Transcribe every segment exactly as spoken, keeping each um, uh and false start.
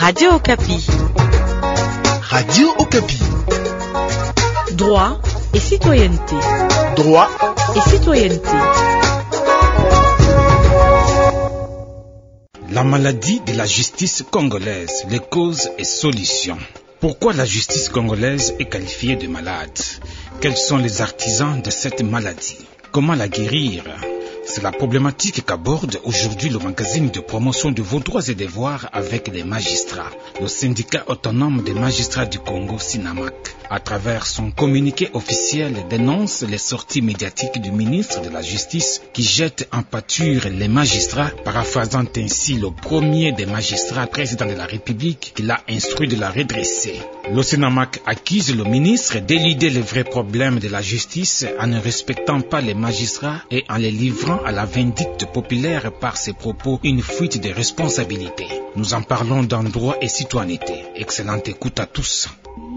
Radio Okapi. Radio Okapi. Droit et citoyenneté. Droit et citoyenneté. La maladie de la justice congolaise, les causes et solutions. Pourquoi la justice congolaise est qualifiée de malade? Quels sont les artisans de cette maladie? Comment la guérir? C'est la problématique qu'aborde aujourd'hui le magazine de promotion de vos droits et devoirs avec les magistrats. Le syndicat autonome des magistrats du Congo, SINAMAC, à travers son communiqué officiel, dénonce les sorties médiatiques du ministre de la Justice qui jette en pâture les magistrats, paraphrasant ainsi le premier des magistrats président de la République qui l'a instruit de la redresser. Le SINAMAC accuse le ministre d'éluder les vrais problèmes de la justice en ne respectant pas les magistrats et en les livrant à la vindicte populaire par ses propos, une fuite de responsabilité. Nous en parlons dans Droit et citoyenneté. Excellente écoute à tous.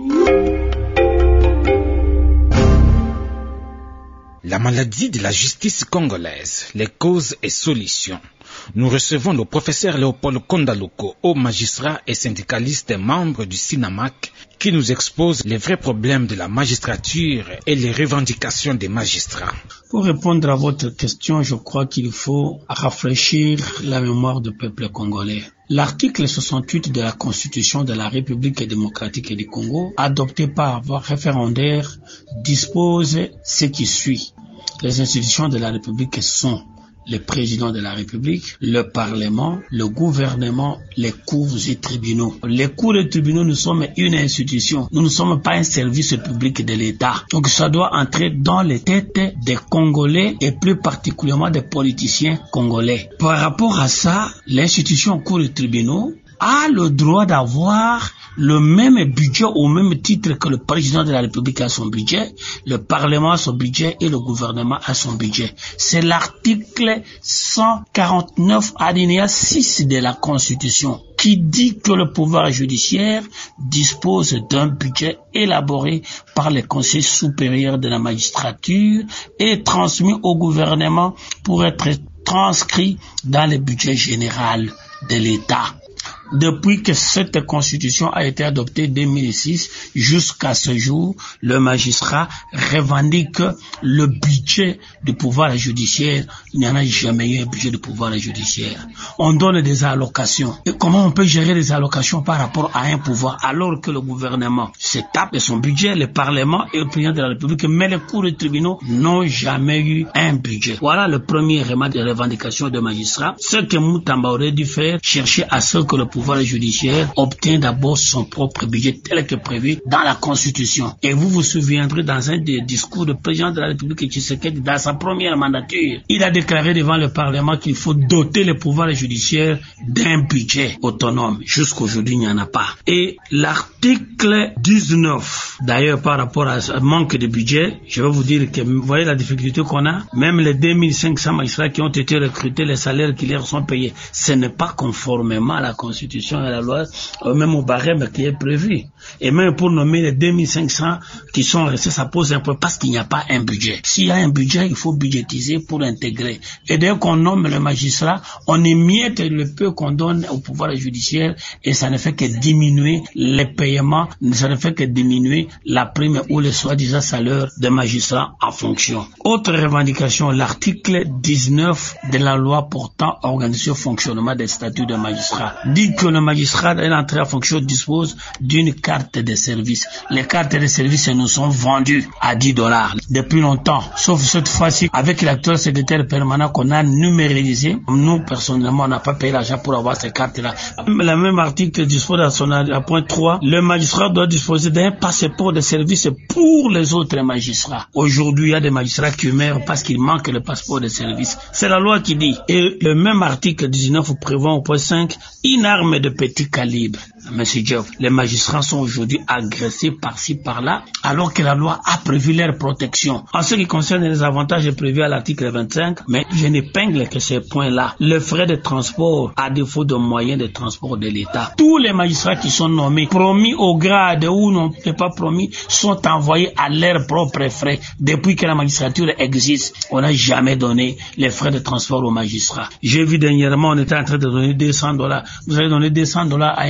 La maladie de la justice congolaise, les causes et solutions. Nous recevons le professeur Léopold Kondaloko, haut magistrat et syndicaliste membre du SINAMAC, qui nous expose les vrais problèmes de la magistrature et les revendications des magistrats. Pour répondre à votre question, je crois qu'il faut rafraîchir la mémoire du peuple congolais. L'article soixante-huit de la Constitution de la République démocratique du Congo, adopté par voie référendaire, dispose ce qui suit. Les institutions de la République sont le président de la République, le Parlement, le gouvernement, les cours et tribunaux. Les cours et tribunaux, nous sommes une institution. Nous ne sommes pas un service public de l'État. Donc ça doit entrer dans les têtes des Congolais et plus particulièrement des politiciens congolais. Par rapport à ça, l'institution cours et tribunaux a le droit d'avoir le même budget au même titre que le président de la République a son budget, le Parlement a son budget et le gouvernement a son budget. C'est l'article cent quarante-neuf alinéa six de la Constitution qui dit que le pouvoir judiciaire dispose d'un budget élaboré par le Conseil supérieur de la magistrature et transmis au gouvernement pour être transcrit dans le budget général de l'État. Depuis que cette constitution a été adoptée en deux mille six, jusqu'à ce jour, le magistrat revendique le budget du pouvoir judiciaire. Il n'y en a jamais eu un budget du pouvoir judiciaire. On donne des allocations. Et comment on peut gérer les allocations par rapport à un pouvoir alors que le gouvernement se tape de son budget, le Parlement et le président de la République, mais les cours et tribunaux n'ont jamais eu un budget. Voilà le premier élément de revendication des magistrats. Ce que Moutamba aurait dû faire, chercher à ce que le pouvoir Le pouvoir judiciaire obtient d'abord son propre budget tel que prévu dans la Constitution. Et vous vous souviendrez dans un des discours du président de la République Tshisekedi, dans sa première mandature, il a déclaré devant le Parlement qu'il faut doter le pouvoir judiciaire d'un budget autonome. Jusqu'aujourd'hui, il n'y en a pas. Et l'article dix-neuf, d'ailleurs par rapport à ce manque de budget, je vais vous dire que vous voyez la difficulté qu'on a, même les deux mille cinq cents magistrats qui ont été recrutés, les salaires qui leur sont payés, ce n'est pas conformément à la Constitution et la loi, même au barème qui est prévu. Et même pour nommer les deux mille cinq cents qui sont restés, ça pose un peu parce qu'il n'y a pas un budget. S'il y a un budget, il faut budgétiser pour intégrer. Et dès qu'on nomme le magistrat, on émiette le peu qu'on donne au pouvoir judiciaire et ça ne fait que diminuer les paiements, ça ne fait que diminuer la prime ou le soi-disant salaire des magistrats en fonction. Autre revendication, l'article dix-neuf de la loi portant organisation et fonctionnement des statuts des magistrats dit que le magistrat à l'entrée en fonction dispose d'une carte de service. Les cartes de service nous sont vendues à dix dollars depuis longtemps, sauf cette fois-ci avec l'actuel secrétaire permanent qu'on a numérisé. Nous, personnellement, on n'a pas payé l'argent pour avoir ces cartes-là. Le même article dispose à son à point trois, le magistrat doit disposer d'un passeport de service pour les autres magistrats. Aujourd'hui, il y a des magistrats qui meurent parce qu'il manque le passeport de service. C'est la loi qui dit. Et le même article dix-neuf prévoit au point cinq, une arme de petit calibre. Monsieur Diop, les magistrats sont aujourd'hui agressés par-ci, par-là, alors que la loi a prévu leur protection. En ce qui concerne les avantages prévus à l'article vingt-cinq, mais je n'épingle que ces points-là. Le frais de transport, à défaut de moyens de transport de l'État. Tous les magistrats qui sont nommés, promis au grade ou non pas promis, sont envoyés à leurs propres frais. Depuis que la magistrature existe, on n'a jamais donné les frais de transport aux magistrats. J'ai vu dernièrement, on était en train de donner deux cents dollars. Vous allez donner deux cents dollars à un magistrat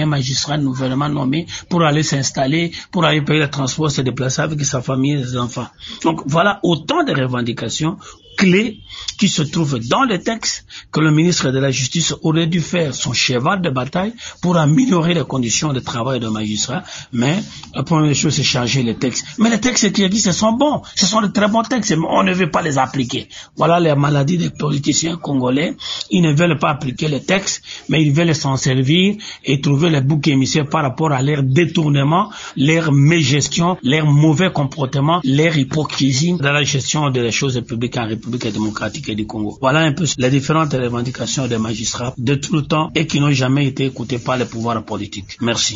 magistrat nouvellement nommé pour aller s'installer, pour aller payer le transport, se déplacer avec sa famille et ses enfants. Donc voilà autant de revendications clés qui se trouvent dans le texte que le ministre de la Justice aurait dû faire son cheval de bataille pour améliorer les conditions de travail des magistrats. Mais la première chose, c'est changer les textes. Mais les textes qui existent, ce sont bons. Ce sont de très bons textes, mais on ne veut pas les appliquer. Voilà les maladies des politiciens congolais. Ils ne veulent pas appliquer les textes, mais ils veulent s'en servir et trouver les boucs émissaires par rapport à leur détournement, leur mégestion, leur mauvais comportement, leur hypocrisie dans la gestion des choses publiques en République démocratique du Congo. Voilà un peu les différentes revendications des magistrats de tout le temps et qui n'ont jamais été écoutées par les pouvoirs politiques. Merci.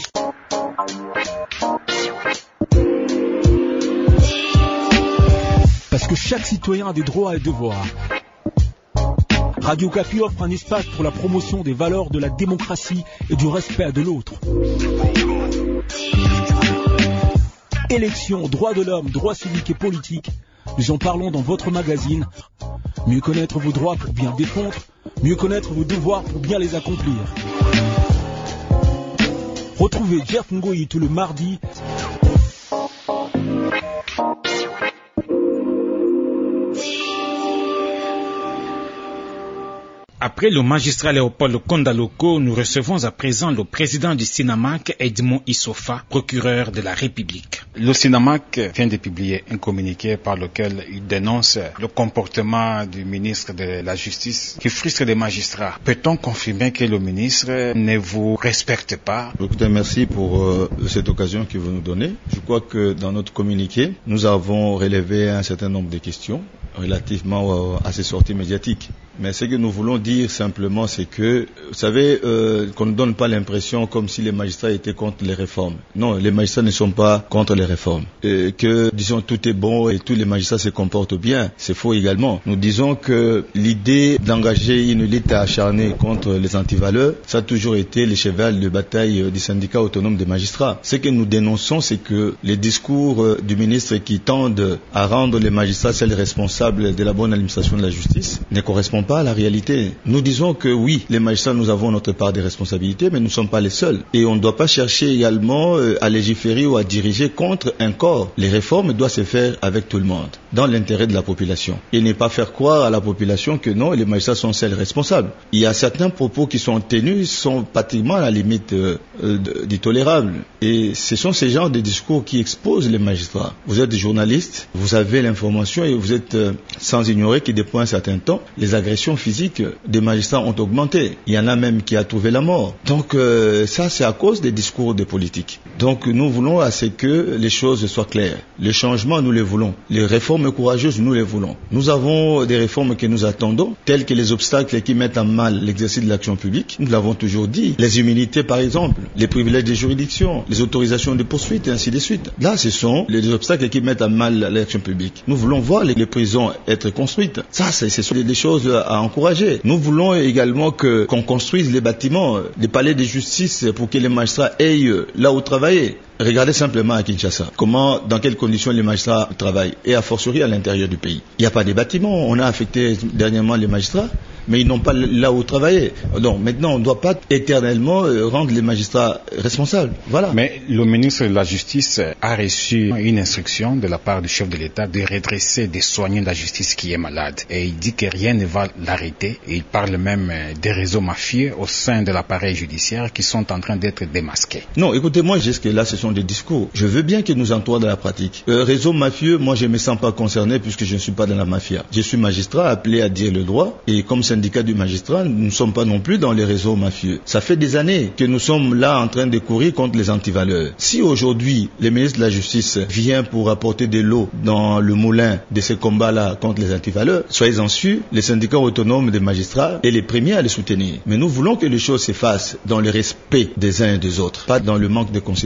Parce que chaque citoyen a des droits et devoirs. Radio Okapi offre un espace pour la promotion des valeurs de la démocratie et du respect de l'autre. Élections, droits de l'homme, droits civiques et politiques. Nous en parlons dans votre magazine. Mieux connaître vos droits pour bien défendre, mieux connaître vos devoirs pour bien les accomplir. Retrouvez Jeff Ngoyi tout le mardi. Après le magistrat Léopold Kondaloko, nous recevons à présent le président du SINAMAC, Edmond Issofa, procureur de la République. Le SINAMAC vient de publier un communiqué par lequel il dénonce le comportement du ministre de la Justice qui frustre les magistrats. Peut-on confirmer que le ministre ne vous respecte pas? Écoutez, merci pour euh, cette occasion que vous nous donnez. Je crois que dans notre communiqué, nous avons relevé un certain nombre de questions relativement à ces sorties médiatiques. Mais ce que nous voulons dire simplement, c'est que, vous savez, euh, qu'on ne donne pas l'impression comme si les magistrats étaient contre les réformes. Non, les magistrats ne sont pas contre les réformes. Et que, disons, tout est bon et tous les magistrats se comportent bien, c'est faux également. Nous disons que l'idée d'engager une lutte acharnée contre les antivaleurs, ça a toujours été le cheval de bataille du syndicat autonome des magistrats. Ce que nous dénonçons, c'est que les discours du ministre qui tendent à rendre les magistrats seuls responsables de la bonne administration de la justice ne correspondent pas à la réalité. Nous disons que oui, les magistrats, nous avons notre part de responsabilité, mais nous ne sommes pas les seuls. Et on ne doit pas chercher également à légiférer ou à diriger contre un corps. Les réformes doivent se faire avec tout le monde, dans l'intérêt de la population. Et ne pas faire croire à la population que non, les magistrats sont seuls responsables. Il y a certains propos qui sont tenus, sont pratiquement à la limite euh, du tolérable. Et ce sont ces genres de discours qui exposent les magistrats. Vous êtes des journalistes, vous avez l'information et vous êtes euh, sans ignorer que depuis un certain temps, les agressions physiques des magistrats ont augmenté. Il y en a même qui a trouvé la mort. Donc euh, ça, c'est à cause des discours des politiques. Donc nous voulons à ce que les choses soient claires. Les changements, nous les voulons. Les réformes courageuses, nous les voulons. Nous avons des réformes que nous attendons, telles que les obstacles qui mettent en mal l'exercice de l'action publique. Nous l'avons toujours dit. Les immunités, par exemple, les privilèges des juridictions, les autorisations de poursuite et ainsi de suite. Là, ce sont les obstacles qui mettent en mal l'action publique. Nous voulons voir les, les prisons être construites. Ça, c'est, ce sont des choses à encourager. Nous voulons également que, qu'on construise les bâtiments, les palais de justice pour que les magistrats aient là où travailler. Regardez simplement à Kinshasa, comment, dans quelles conditions les magistrats travaillent, et a fortiori à l'intérieur du pays. Il n'y a pas de bâtiments, on a affecté dernièrement les magistrats, mais ils n'ont pas là où travailler. Donc maintenant, on ne doit pas éternellement rendre les magistrats responsables. Voilà. Mais le ministre de la Justice a reçu une instruction de la part du chef de l'État de redresser, de soigner la justice qui est malade. Et il dit que rien ne va l'arrêter. Et il parle même des réseaux mafieux au sein de l'appareil judiciaire qui sont en train d'être démasqués. Non, écoutez, moi, jusque-là, ce sont des discours. Je veux bien que nous entrons dans la pratique. Euh, réseau mafieux, moi, je ne me sens pas concerné puisque je ne suis pas dans la mafia. Je suis magistrat appelé à dire le droit et comme syndicat du magistrat, nous ne sommes pas non plus dans les réseaux mafieux. Ça fait des années que nous sommes là en train de courir contre les antivaleurs. Si aujourd'hui, le ministre de la Justice vient pour apporter de l'eau dans le moulin de ces combats-là contre les antivaleurs, soyez-en sûrs, les syndicats autonomes des magistrats est les premiers à les soutenir. Mais nous voulons que les choses se fassent dans le respect des uns et des autres, pas dans le manque de considération, pas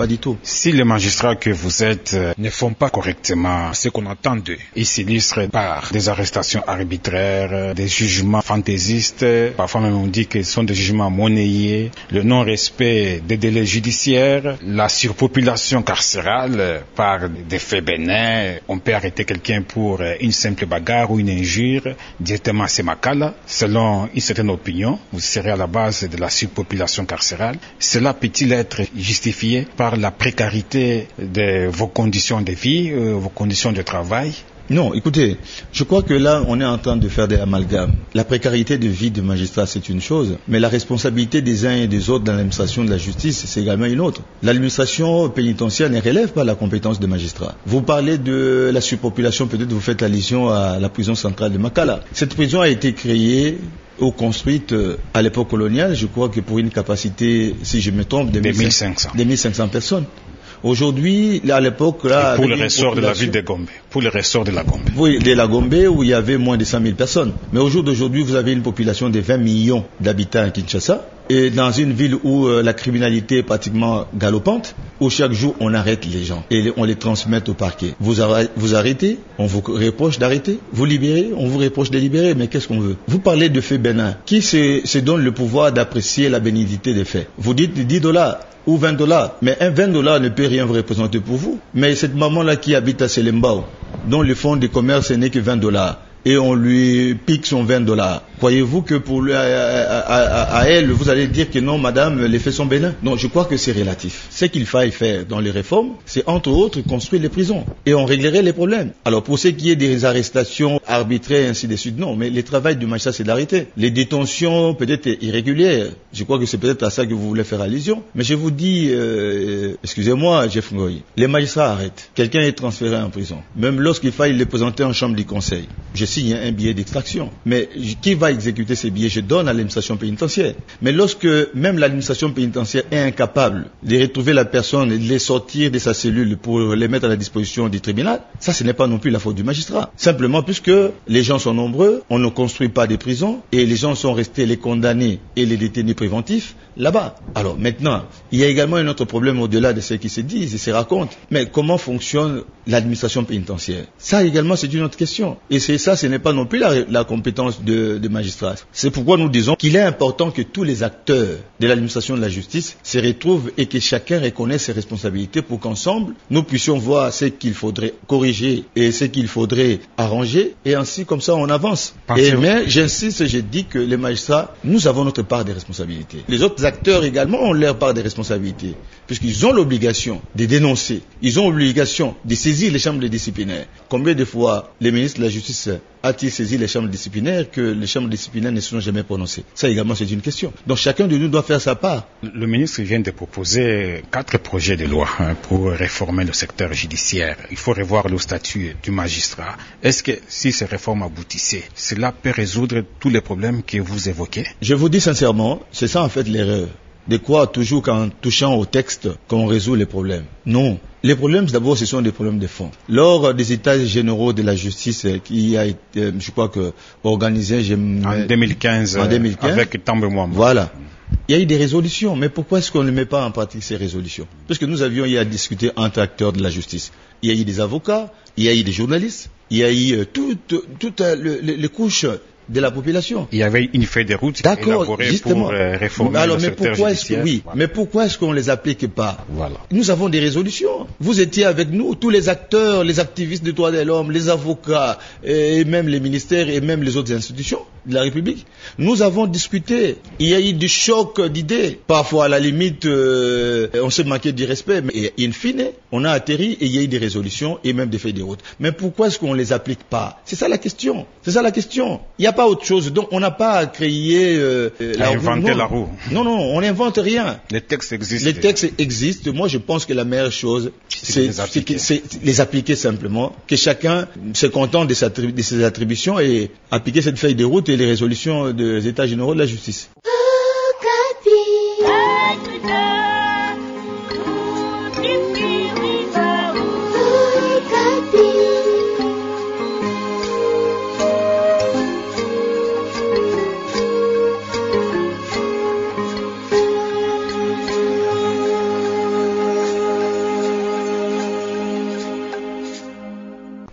pas du tout. Si les magistrats que vous êtes euh, ne font pas correctement ce qu'on attend d'eux, ils s'illustrent par des arrestations arbitraires, euh, des jugements fantaisistes, parfois même on dit que ce sont des jugements monnayés, le non-respect des délais judiciaires, la surpopulation carcérale euh, par des faits bénins. On peut arrêter quelqu'un pour euh, une simple bagarre ou une injure directement à Semakala. Selon une certaine opinion, vous serez à la base de la surpopulation carcérale. Cela peut-il être justifié par la précarité de vos conditions de vie, euh, vos conditions de travail? Non, écoutez, je crois que là, on est en train de faire des amalgames. La précarité de vie des magistrats, c'est une chose, mais la responsabilité des uns et des autres dans l'administration de la justice, c'est également une autre. L'administration pénitentiaire ne relève pas la compétence des magistrats. Vous parlez de la surpopulation, peut-être vous faites allusion à la prison centrale de Makala. Cette prison a été créée ou construite à l'époque coloniale, je crois que pour une capacité, si je me trompe, de mille cinq cents. De mille cinq cents personnes. Aujourd'hui, à l'époque, là, pour le ressort de la ville de Gombe, pour le ressort de la Gombe. Oui, de la Gombe où il y avait moins de cent mille personnes. Mais au jour d'aujourd'hui, vous avez une population de vingt millions d'habitants à Kinshasa. Et dans une ville où euh, la criminalité est pratiquement galopante, où chaque jour on arrête les gens et on les transmet au parquet. Vous, arrêtez, vous arrêtez, on vous reproche d'arrêter. Vous libérez, on vous reproche de libérer. Mais qu'est-ce qu'on veut? Vous parlez de faits bénins. Qui se, se donne le pouvoir d'apprécier la bénignité des faits? Vous dites dix dollars ou vingt dollars. Mais un vingt dollars ne peut rien vous représenter pour vous. Mais cette maman-là qui habite à Selembao, dont le fonds de commerce n'est que vingt dollars, et on lui pique son vingt dollars. Croyez-vous que pour lui, à, à, à, à elle, vous allez dire que non, madame, les faits sont bénins? Non, je crois que c'est relatif. Ce qu'il faille faire dans les réformes, c'est entre autres construire les prisons. Et on réglerait les problèmes. Alors pour ce qui est des arrestations arbitraires, ainsi de suite, non. Mais le travail du magistrat, c'est d'arrêter. Les détentions, peut-être irrégulières, je crois que c'est peut-être à ça que vous voulez faire allusion. Mais je vous dis, euh, excusez-moi, Jeff Ngoy, les magistrats arrêtent. Quelqu'un est transféré en prison. Même lorsqu'il faille le présenter en chambre du conseil. Je signe un billet d'extraction. Mais qui va exécuter ces billets? Je donne à l'administration pénitentiaire. Mais lorsque même l'administration pénitentiaire est incapable de retrouver la personne et de les sortir de sa cellule pour les mettre à la disposition du tribunal, ça ce n'est pas non plus la faute du magistrat. Simplement puisque les gens sont nombreux, on ne construit pas des prisons et les gens sont restés les condamnés et les détenus préventifs là-bas. Alors maintenant, il y a également un autre problème au-delà de ce qui se dit et se raconte. Mais comment fonctionne l'administration pénitentiaire? Ça également c'est une autre question. Et c'est ça, ce n'est pas non plus la, la compétence de, de magistrats. C'est pourquoi nous disons qu'il est important que tous les acteurs de l'administration de la justice se retrouvent et que chacun reconnaisse ses responsabilités pour qu'ensemble, nous puissions voir ce qu'il faudrait corriger et ce qu'il faudrait arranger et ainsi comme ça on avance. Et, mais j'insiste, je dis que les magistrats, nous avons notre part des responsabilités. Les autres acteurs également ont leur part des responsabilités puisqu'ils ont l'obligation de dénoncer, ils ont l'obligation de saisir les chambres disciplinaires. Combien de fois les ministres de la Justice a-t-il saisi les chambres disciplinaires que les chambres disciplinaires ne sont jamais prononcées? Ça également c'est une question. Donc chacun de nous doit faire sa part. Le ministre vient de proposer quatre projets de loi hein, pour réformer le secteur judiciaire. Il faut revoir le statut du magistrat. Est-ce que si ces réformes aboutissaient, cela peut résoudre tous les problèmes que vous évoquez? Je vous dis sincèrement, c'est ça en fait l'erreur. De croire toujours qu'en touchant au texte qu'on résout les problèmes. Non. Les problèmes, d'abord, ce sont des problèmes de fond. Lors des états généraux de la justice qui a été, je crois que, organisé en deux mille quinze, en deux mille quinze avec Tambe Mwamba. Voilà. Il y a eu des résolutions, mais pourquoi est-ce qu'on ne met pas en pratique ces résolutions? Parce que nous avions eu à discuter entre acteurs de la justice. Il y a eu des avocats, il y a eu des journalistes, il y a eu toutes, toutes le, le, les couches de la population. Il y avait une feuille de route élaborée justement. pour euh, réformer Alors, le mais secteur pourquoi judiciaire. Est-ce que, oui, voilà. mais pourquoi est-ce qu'on ne les applique pas? Voilà. Nous avons des résolutions. Vous étiez avec nous, tous les acteurs, les activistes des droits de l'homme, les avocats, et même les ministères et même les autres institutions de la République. Nous avons discuté. Il y a eu du choc d'idées. Parfois, à la limite, euh, on s'est manqué du respect. Mais in fine, on a atterri et il y a eu des résolutions et même des feuilles de route. Mais pourquoi est-ce qu'on ne les applique pas? C'est ça la question. C'est ça la question. Il n'y a pas autre chose. Donc, on n'a pas à créer euh, la, roue. Non. la roue. Non, non, on n'invente rien. Les textes existent. Les textes existent. Moi, je pense que la meilleure chose, c'est les, les appliquer simplement. Que chacun se contente de, sa, de ses attributions et appliquer cette feuille de route et les résolutions des États généraux de la justice.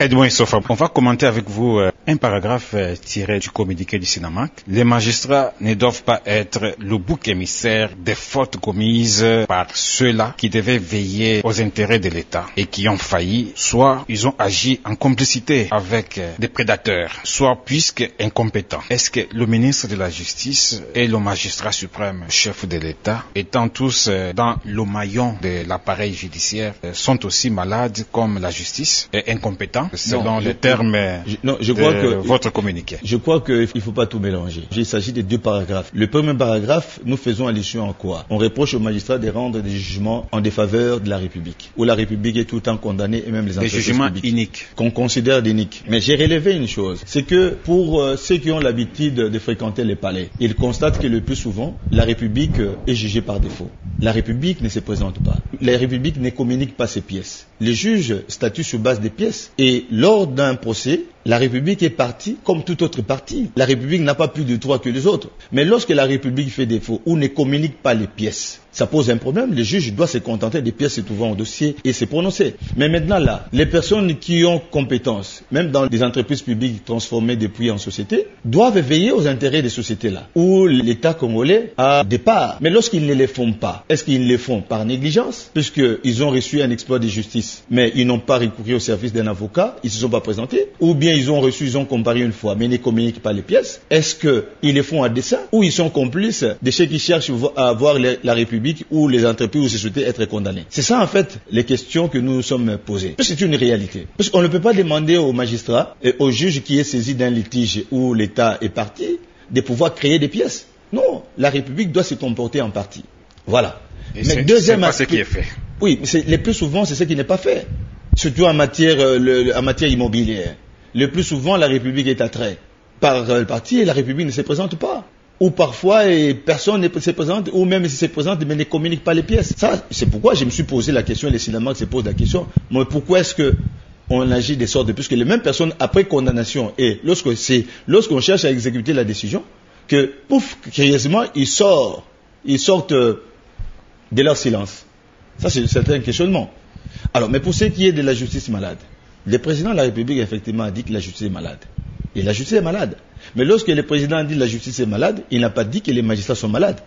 Edmond Issofa, on va commenter avec vous euh, un paragraphe euh, tiré du communiqué du Sénamac. Les magistrats ne doivent pas être le bouc émissaire des fautes commises par ceux-là qui devaient veiller aux intérêts de l'État et qui ont failli, soit ils ont agi en complicité avec euh, des prédateurs, soit puisque incompétents. Est-ce que le ministre de la Justice et le magistrat suprême, chef de l'État, étant tous euh, dans le maillon de l'appareil judiciaire, euh, sont aussi malades comme la justice et incompétents? Selon non, les je, termes je, non, je crois de que, votre communiqué. Je crois qu'il ne faut pas tout mélanger. Il s'agit de deux paragraphes. Le premier paragraphe, nous faisons allusion à quoi? On reproche aux magistrats de rendre des jugements en défaveur de la République, où la République est tout le temps condamnée et même les entreprises publiques. Des jugements publiques, iniques. qu'on considère d'iniques. Mais j'ai relevé une chose, c'est que pour euh, ceux qui ont l'habitude de fréquenter les palais, ils constatent que le plus souvent, la République euh, est jugée par défaut. La République ne se présente pas. La République ne communique pas ses pièces. Les juges statuent sur base des pièces. Et lors d'un procès, la République est partie comme toute autre partie. La République n'a pas plus de droits que les autres. Mais lorsque la République fait défaut ou ne communique pas les pièces, ça pose un problème. Le juge doit se contenter des pièces se trouvant au dossier et se prononcer. Mais maintenant là, les personnes qui ont compétence, même dans des entreprises publiques transformées depuis en société, doivent veiller aux intérêts des sociétés-là, où l'État congolais a des parts. Mais lorsqu'ils ne les font pas, est-ce qu'ils les font par négligence? Puisqu'ils ont reçu un exploit de justice, mais ils n'ont pas recouru au service d'un avocat, ils ne se sont pas présentés, ou bien ils ont reçu, ils ont comparé une fois, mais ils ne communiquent pas les pièces. Est-ce qu'ils les font à dessein, ou ils sont complices de ceux qui cherchent à voir la République ou les entreprises ou les sociétés être condamnées? C'est ça en fait les questions que nous nous sommes posées. C'est une réalité. Parce qu'on ne peut pas demander aux magistrats et aux juges qui est saisi d'un litige où l'État est parti de pouvoir créer des pièces. Non, la République doit se comporter en partie. Voilà. Et mais deuxième aspect, ce qui est fait. Oui, mais le plus souvent c'est ce qui n'est pas fait. Surtout en matière, euh, le, en matière immobilière. Le plus souvent la République est attrait par euh, le parti et la République ne se présente pas. Ou parfois et personne ne se présente, ou même si se présente mais ne communique pas les pièces. Ça, c'est pourquoi je me suis posé la question, les Sénamac se posent la question, mais pourquoi est-ce que on agit des sortes de... Puisque les mêmes personnes, après condamnation, et lorsque c'est, lorsqu'on cherche à exécuter la décision, que, pouf, curieusement, ils sortent, ils sortent de leur silence. Ça, c'est un questionnement. Alors, mais pour ce qui est de la justice malade, le président de la République, effectivement, a dit que la justice est malade. Et la justice est malade. Mais lorsque le président a dit que la justice est malade, il n'a pas dit que les magistrats sont malades.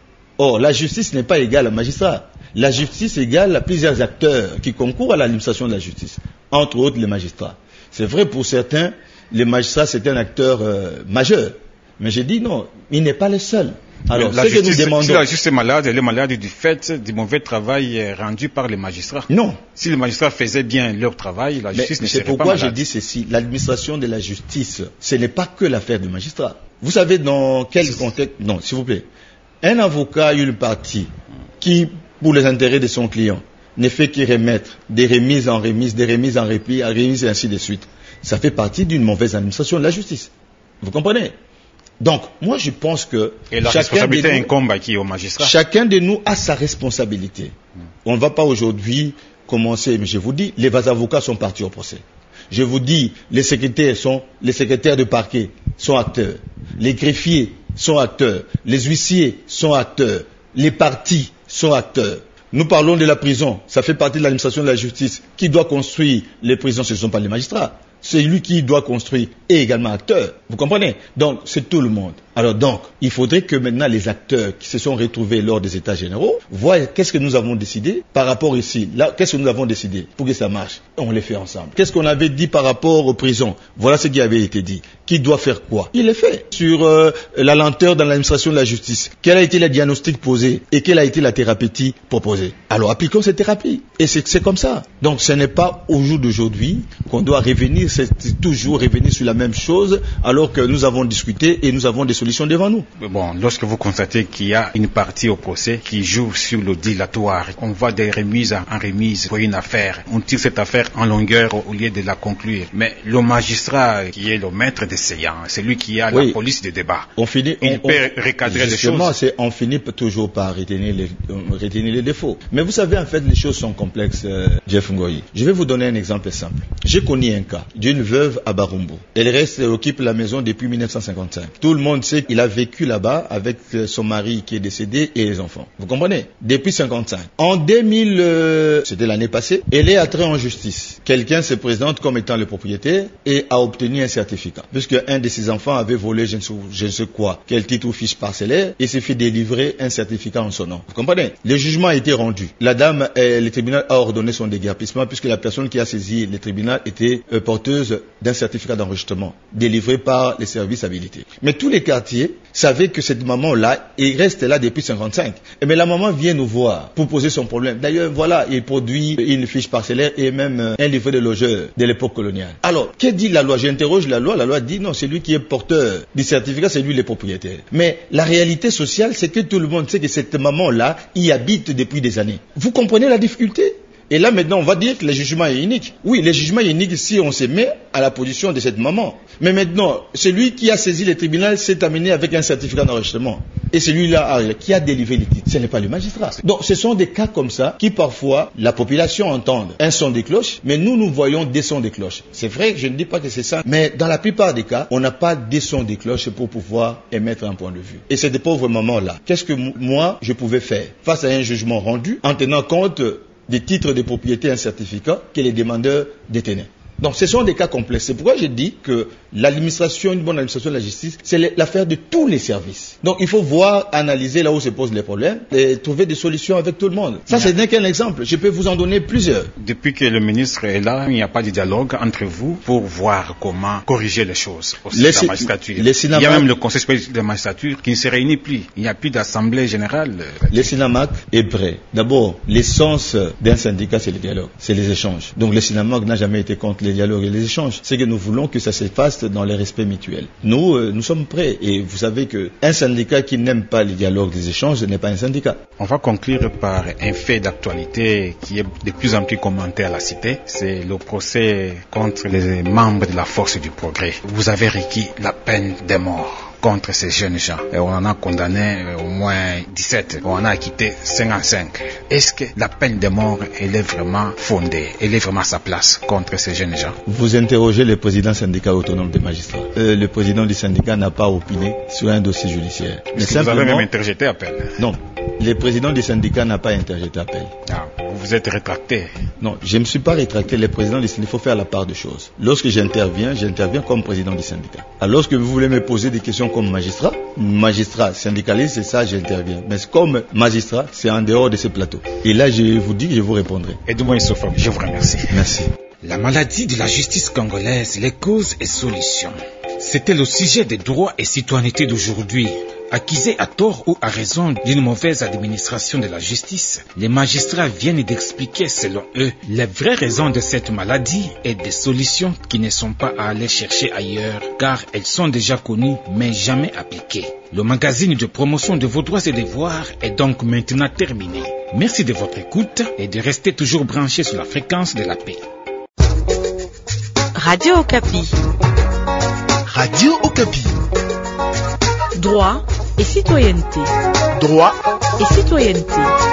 Or, la justice n'est pas égale aux magistrats. La justice est égale à plusieurs acteurs qui concourent à l'administration de la justice, entre autres les magistrats. C'est vrai pour certains, les magistrats c'est un acteur euh, majeur. Mais j'ai dit non, il n'est pas le seul. Alors, la ce justice, que nous demandons... Si la justice est malade, elle est malade du fait du mauvais travail rendu par les magistrats. Non. Si les magistrats faisaient bien leur travail, la justice mais ne serait pas malade. C'est pourquoi je dis ceci. L'administration de la justice, ce n'est pas que l'affaire du magistrat. Vous savez dans quel contexte... Non, s'il vous plaît. Un avocat a une partie qui, pour les intérêts de son client, ne fait que remettre des remises en remises, des remises en repli, en remises et ainsi de suite. Ça fait partie d'une mauvaise administration de la justice. Vous comprenez? Donc, moi je pense que... Et la chacun responsabilité de nous, incombe à qui? Au magistrat? Chacun de nous a sa responsabilité. Hmm. On ne va pas aujourd'hui commencer, mais je vous dis, les avocats sont partis au procès. Je vous dis, les secrétaires sont, les secrétaires de parquet sont acteurs. Les greffiers sont acteurs. Les huissiers sont acteurs. Les partis sont acteurs. Nous parlons de la prison. Ça fait partie de l'administration de la justice. Qui doit construire les prisons? Ce ne sont pas les magistrats. C'est lui qui doit construire et également acteur. Vous comprenez? Donc, c'est tout le monde. Alors donc, il faudrait que maintenant les acteurs qui se sont retrouvés lors des états généraux voient qu'est-ce que nous avons décidé par rapport ici. Là, qu'est-ce que nous avons décidé pour que ça marche? On les fait ensemble. Qu'est-ce qu'on avait dit par rapport aux prisons? Voilà ce qui avait été dit. Qui doit faire quoi? Il est fait. Sur euh, la lenteur dans l'administration de la justice, quel a été le diagnostic posé et quelle a été la thérapie proposée? Alors appliquons cette thérapie. Et c'est, c'est comme ça. Donc ce n'est pas au jour d'aujourd'hui qu'on doit revenir, c'est toujours revenir sur la même chose alors que nous avons discuté et nous avons des solutions devant nous. Bon, lorsque vous constatez qu'il y a une partie au procès qui joue sur le dilatoire, on voit des remises en remises pour une affaire, on tire cette affaire en longueur au lieu de la conclure. Mais le magistrat qui est le maître des séances, c'est lui qui a oui. la police des débats. On finit, il on, peut on, recadrer les choses. Justement, c'est, on finit toujours par retenir les, retenir les défauts. Mais vous savez, en fait, les choses sont complexes, euh, Jeff Ngoyi. Je vais vous donner un exemple simple. J'ai connu un cas. d'une veuve à Barumbo. Elle reste, elle occupe la maison depuis mille neuf cent cinquante-cinq. Tout le monde sait qu'il a vécu là-bas avec son mari qui est décédé et les enfants. Vous comprenez? Depuis cinquante-cinq. En deux mille, euh, c'était l'année passée, elle est entrée en justice. Quelqu'un se présente comme étant le propriétaire et a obtenu un certificat. Puisque un de ses enfants avait volé je ne sais, je ne sais quoi, quel titre ou fiche parcellaire, et s'est fait délivrer un certificat en son nom. Vous comprenez? Le jugement a été rendu. La dame, euh, le tribunal a ordonné son déguerpissement puisque la personne qui a saisi le tribunal était euh, porteuse d'un certificat d'enregistrement délivré par les services habilités. Mais tous les quartiers savaient que cette maman-là, il reste là depuis cinquante-cinq. Et mais la maman vient nous voir pour poser son problème. D'ailleurs, voilà, il produit une fiche parcellaire et même euh, un livret de logeur de l'époque coloniale. Alors, que dit la loi? J'interroge la loi. La loi dit non, c'est lui qui est porteur du certificat, c'est lui le propriétaire. Mais la réalité sociale, c'est que tout le monde sait que cette maman-là y habite depuis des années. Vous comprenez la difficulté? Et là, maintenant, on va dire que le jugement est unique. Oui, le jugement est unique si on se met à la position de cette maman. Mais maintenant, celui qui a saisi le tribunal s'est amené avec un certificat d'enregistrement. Et celui-là qui a délivré les titres, ce n'est pas le magistrat. Donc, ce sont des cas comme ça qui, parfois, la population entend un son de cloche, mais nous, nous voyons des sons de cloche. C'est vrai que je ne dis pas que c'est ça, mais dans la plupart des cas, on n'a pas des sons de cloche pour pouvoir émettre un point de vue. Et ces pauvres mamans-là, qu'est-ce que moi, je pouvais faire face à un jugement rendu en tenant compte des titres de propriété, un certificat que les demandeurs détenaient? Donc, ce sont des cas complexes. C'est pourquoi je dis que l'administration, une bonne administration de la justice, c'est l'affaire de tous les services. Donc, il faut voir, analyser là où se posent les problèmes et trouver des solutions avec tout le monde. Ça, c'est qu'un exemple. Je peux vous en donner plusieurs. Depuis que le ministre est là, il n'y a pas de dialogue entre vous pour voir comment corriger les choses au sein de la magistrature. Il y a même le Conseil supérieur de la magistrature qui ne se réunit plus. Il n'y a plus d'assemblée générale. Le Sinamac est prêt. D'abord, l'essence d'un syndicat, c'est le dialogue, c'est les échanges. Donc, le Sinamac n'a jamais été contre les dialogues et les échanges. C'est que nous voulons que ça se fasse dans le respect mutuel. Nous, euh, nous sommes prêts. Et vous savez qu'un syndicat qui n'aime pas les dialogues, les échanges, n'est pas un syndicat. On va conclure par un fait d'actualité qui est de plus en plus commenté à la cité. C'est le procès contre les membres de la Force du Progrès. Vous avez requis la peine de mort contre ces jeunes gens. Et on en a condamné au moins dix-sept. On en a acquitté cinquante-cinq. Est-ce que la peine de mort, elle est vraiment fondée? Elle est vraiment à sa place contre ces jeunes gens? Vous interrogez le président syndical autonome des magistrats. Euh, le président du syndicat n'a pas opiné sur un dossier judiciaire. Mais simplement, vous avez même interjeté appel? Non. Le président du syndicat n'a pas interjeté appel. Ah, vous vous êtes rétracté? Non, je ne me suis pas rétracté. Le président du syndicat, il faut faire la part des choses. Lorsque j'interviens, j'interviens comme président du syndicat. Alors, lorsque vous voulez me poser des questions comme magistrat, magistrat syndicaliste, c'est ça, j'interviens. Mais comme magistrat, c'est en dehors de ce plateau. Et là, je vous dis, je vous répondrai. Edouard Issoffa, je vous remercie. Merci. La maladie de la justice congolaise, les causes et solutions. C'était le sujet des droits et citoyenneté d'aujourd'hui. Accusés à tort ou à raison d'une mauvaise administration de la justice, les magistrats viennent d'expliquer selon eux les vraies raisons de cette maladie et des solutions qui ne sont pas à aller chercher ailleurs car elles sont déjà connues mais jamais appliquées. Le magazine de promotion de vos droits et devoirs est donc maintenant terminé. Merci de votre écoute et de rester toujours branchés sur la fréquence de la paix. Radio Okapi. Radio Okapi. Droit et citoyenneté. Droit et citoyenneté.